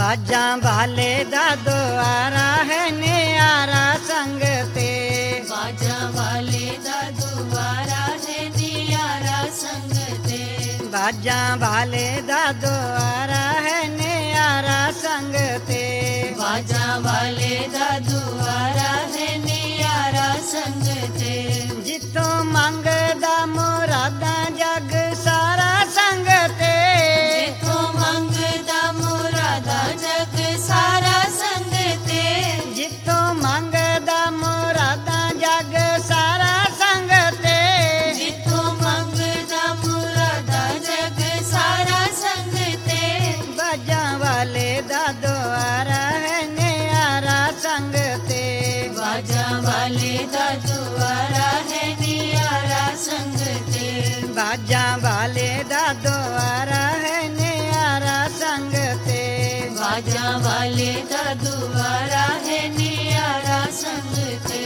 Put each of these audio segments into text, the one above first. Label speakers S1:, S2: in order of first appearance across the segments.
S1: बाजा वाले दा द्वारा है नियारा संग ते,
S2: बाजा वाले दा द्वारा है नियारा संग ते,
S1: बाजा वाले दा द्वारा है नियारा संग ते,
S2: बाजा वाले दा द्वारा है नियारा संग ते,
S1: जितों मंगदा मुरादा जग सारा संग ते,
S2: जिथों मंगदा मुरादा जग सारा संग ते,
S1: जितों मंगदा मुरादा जग सारा संग ते,
S2: जिथों मंगदा मुरादा जग सारा संग ते,
S1: बाजा वाले दा द्वारा है नियारा संग ते,
S2: बाजा वाले दा द्वारा है नियारा संग ते,
S1: बाजा वाले दा द्वारा है नियारा संग ते,
S2: बाजा वाले दा द्वारा है नियारा संग ते।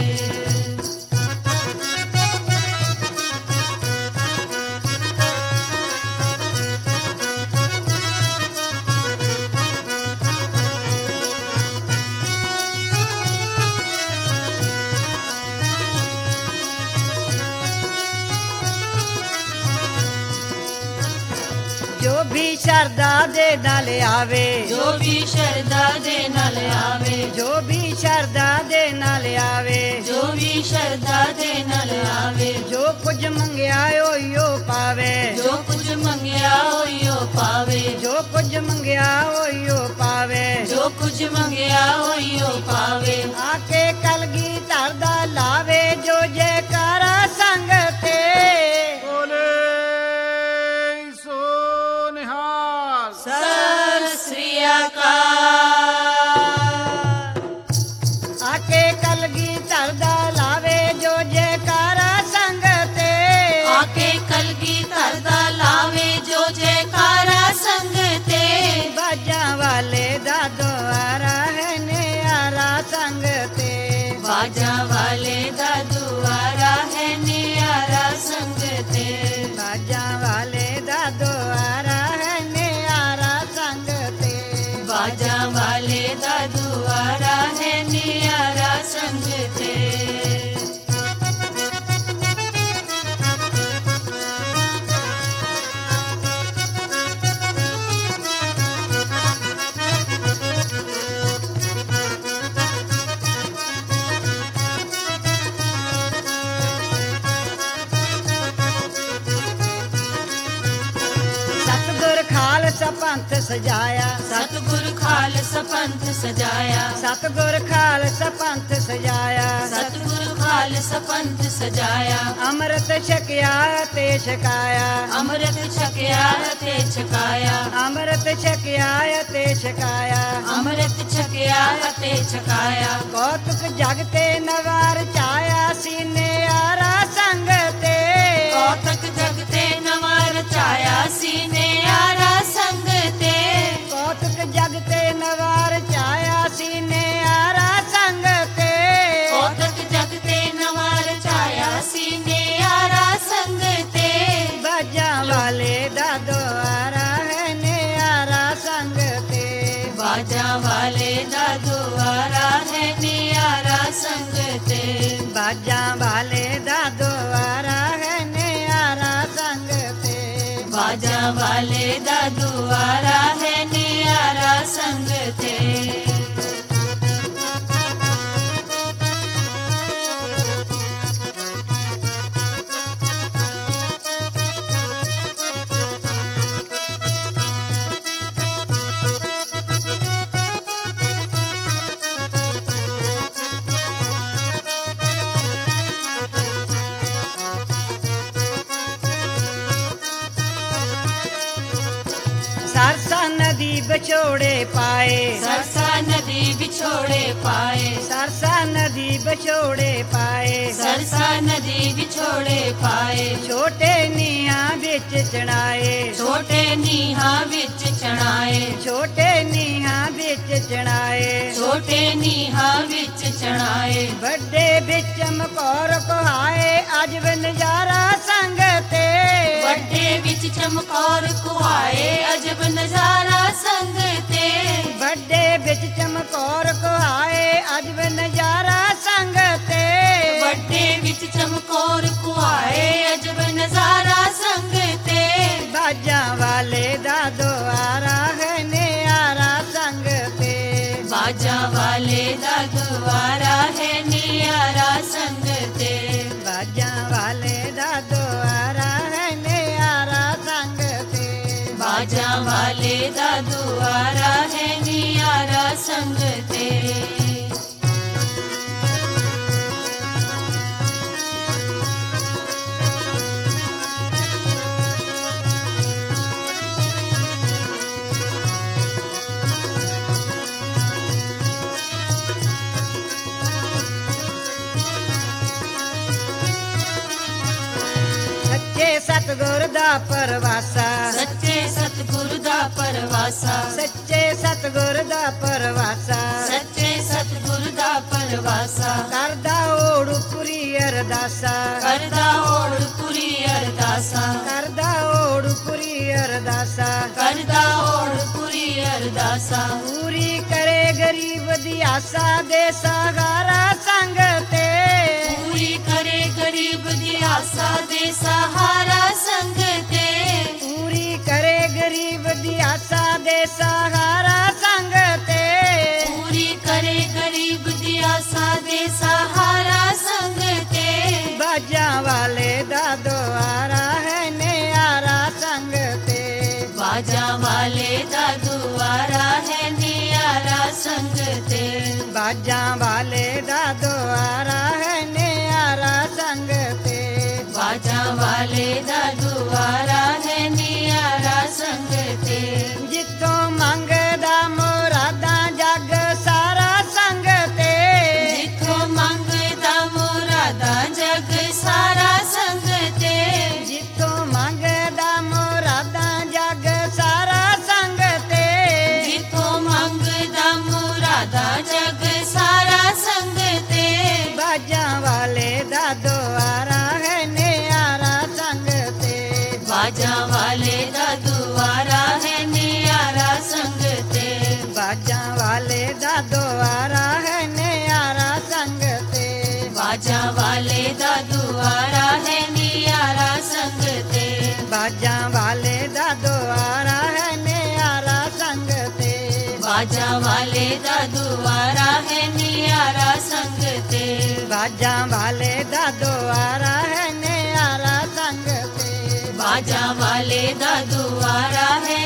S1: जो भी शरदा दे नाल आवे,
S2: जो भी शरदा दे नाल आवे,
S1: जो भी शरदा दे नाल आवे,
S2: जो भी शरदा दे नाल आवे,
S1: जो कुछ मंगया ओयो पावे,
S2: जो कुछ मंगया ओयो पावे,
S1: जो कुछ मंगया ओयो पावे,
S2: जो कुछ मंगया ओयो पावे,
S1: आके कलगी धरदा लावे जो जयकारा संग ते,
S3: बोले सो निहाल।
S2: सत श्री अकाल।
S1: आके कलगी धरदा लावे जो जयकारा संग ते,
S2: आके कलगी धरदा लावे जो जयकारा संग ते,
S1: बाजा वाले दा द्वारा है नियारा संग ते,
S2: बाजा वाले दा द्वारा है नियारा संग ते,
S1: बाजा वाले दा द्वारा है नियारा संग ते,
S2: बाजा वाले दा द्वारा है नियारा संग ते।
S1: सतगुर खालसा पंथ सजाया,
S2: सतगुर खालसा पंथ सजाया,
S1: सतगुर खालसा पंथ सजाया,
S2: सतगुर खालसा पंथ सजाया,
S1: अमृत छकिया ते छकाया,
S2: अमृत छकया ते छकाया,
S1: अमृत छकिया ते छकाया,
S2: अमृत छकया ते छकाया,
S1: कौतुक जगते नवार चाया सीने आरा संग ते,
S2: कौतक जगते नवा रचाया सीने आरा संग ते,
S1: कौतुक जगते नवार चाया सीने आरा संग ते,
S2: कौतक जगते नवा रचाया सीने आरा संग ते,
S1: बाजा वाले दा द्वारा है नियारा संग ते,
S2: बाजा वाले दा द्वारा है नियारा संग ते,
S1: बाजा वाले दा द्वारा है नियारा संग ते,
S2: बाजा वाले दा द्वारा है नियारा संग ते।
S1: सरसा नदी बछोड़े पाए,
S2: सरसा नदी बिछोड़े पाए,
S1: सरसा नदी बछोड़े पाए,
S2: सरसा नदी बिछोड़े पाए,
S1: छोटे नीहा बिच चढ़ाए,
S2: छोटे नीहा विच चढ़ाए,
S1: छोटे नीहा बिच चढ़ाए,
S2: छोटे नीहा विच चढ़ाए,
S1: बड़े बिच मकौर कुहाए अजब नजारा संग ते,
S2: ਵੱਡੇ ਵਿੱਚ ਚਮਕੌਰ ਕੁਹਾਏ ਅਜਬ ਨਜ਼ਾਰਾ ਸੰਗ ਤੇ,
S1: बड़े ਚਮਕੌਰ ਕੋ ਆਏ ਅਜਬ ਨਜ਼ਾਰਾ ਸੰਗ ਤੇ
S2: ਵੱਡੇ ਵਿੱਚ ਚਮਕੌਰ ਕੁਆਏ ਅਜਬ ਨਜ਼ਾਰਾ ਸੰਗ ਤੇ
S1: ਬਾਜਾਂ ਵਾਲੇ ਦਾ ਦੁਆਰਾ ਹੈ ਨਿਆਰਾ ਸੰਗ ਤੇ
S2: ਬਾਜਾਂ ਵਾਲੇ ਦਾ ਦੁਆਰਾ ਹੈ ਨਿਆਰਾ ਸੰਗ ਤੇ
S1: ਬਾਜਾਂ ਵਾਲੇ ਦਾ ਦੁਆਰਾ ਹੈ ਨਿਆਰਾ ਸੰਗ ਤੇ
S2: ਬਾਜਾਂ ਵਾਲੇ ਦਾ ਦੁਆਰਾ ਹੈ ਨਿਆਰਾ ਸੰਗ ਤੇ
S1: ਸੱਚੇ ਸਤਿਗੁਰ ਦਾ ਪਰਵਾਸਾ
S2: ਸੱਚੇ ਸਤਿਗੁਰ ਦਾ ਪਰਵਾਸਾ
S1: ਸੱਚੇ ਸਤਿਗੁਰ ਦਾ ਪਰਵਾਸਾ
S2: ਸੱਚੇ ਸਤਿਗੁਰ ਦਾ ਪਰਵਾਸਾ
S1: ਕਰਦਾ ਓੜੂ ਪੁਰੀ ਅਰਦਾਸਾ
S2: ਕਰਦਾ ਓੜ ਪੁਰੀ ਅਰਦਾਸਾ
S1: ਕਰਦਾ ਓੜੂ ਪੁਰੀ ਅਰਦਾਸਾ
S2: ਕਰਦਾ ਓੜ ਪੁਰੀ ਅਰਦਾਸਾ
S1: ਪੂਰੀ ਕਰੇ ਗਰੀਬ ਦੀ ਆਸਾ ਦੇ ਸਹਾਰਾ ਸੰਗ ਤੇ
S2: ਪੂਰੀ ਕਰੇ ਗਰੀਬ ਦੀ ਆਸਾ ਦੇ ਸਹਾਰਾ ਸੰਗ ਤੇ
S1: ਪੂਰੀ ਕਰੇ ਗਰੀਬ ਦੀ ਆਸਾ ਦੇ ਸਹਾਰਾ ਸੰਗ ਤੇ
S2: ਪੂਰੀ ਕਰੇ ਗਰੀਬ ਦੀ ਆਸਾ ਦੇ ਸਹਾਰਾ ਸੰਗ ਤੇ
S1: ਬਾਜਾਂ ਵਾਲੇ ਦਾ ਦੁਆਰਾ ਹੈ ਨਿਆਰਾ ਸੰਗ ਤੇ
S2: ਬਾਜਾਂ ਵਾਲੇ ਦਾ ਦੁਆਰਾ ਹੈ ਨਿਆਰਾ ਸੰਗ ਤੇ
S1: ਬਾਜਾਂ ਵਾਲੇ ਦਾ ਦੁਆਰਾ ਹੈ ਨਿਆਰਾ ਸੰਗ ਤੇ
S2: ਬਾਜਾਂ ਵਾਲੇ ਦਾ ਦੁਆਰਾ ਹੈ ਨਿਆਰਾ ਸੰਗ ਤੇ
S1: ਜਿੱਥੋਂ ਮੰਗਦਾ ਮੁਰਾਦਾਂ ਜਗ ਸਾਰਾ ਸੰਗ ਤੇ
S2: ਜਿੱਥੋਂ ਮੰਗਦਾ ਮੁਰਾਦਾਂ ਜਗ ਸਾਰਾ ਸੰਗ ਤੇ
S1: ਜਿੱਥੋਂ ਮੰਗਦਾ ਮੁਰਾਦਾਂ ਜਗ ਸਾਰਾ ਸੰਗ ਤੇ
S2: ਜਿੱਥੋਂ ਮੰਗਦਾ ਮੁਰਾਦਾਂ ਜਗ ਸਾਰਾ ਸੰਗ ਤੇ
S1: ਬਾਜਾਂ ਵਾਲੇ ਦਾ ਦੁਆਰਾ ਹੈ ਨਿਆਰਾ ਸੰਗ ਤੇ
S2: ਬਾਜਾਂ ਵਾਲੇ ਦਾ ਦੁਆਰਾ ਹੈ ਨਿਆਰਾ ਸੰਗ ਤੇ
S1: ਬਾਜਾਂ ਵਾਲੇ ਦਾ ਦੁਆਰਾ ਹੈ ਨਿਆਰਾ ਸੰਗ ਤੇ
S2: ਬਾਜਾਂ ਵਾਲੇ ਦਾ ਦੁਆਰਾ ਹੈ ਨਿਆਰਾ ਸੰਗ ਤੇ
S1: ਬਾਜਾਂ ਵਾਲੇ ਦਾ ਦੁਆਰਾ ਹੈ ਨਿਆਰਾ ਸੰਗ ਤੇ
S2: ਬਾਜਾਂ ਵਾਲੇ ਦਾ ਦੁਆਰਾ ਹੈ ਨਿਆਰਾ ਸੰਗ ਤੇ
S1: ਬਾਜਾਂ ਵਾਲੇ ਦਾ ਦੁਆਰਾ ਹੈ ਨਿਆਰਾ ਸੰਗ ਤੇ
S2: ਬਾਜਾਂ ਵਾਲੇ ਦਾ ਦੁਆਰਾ ਹੈ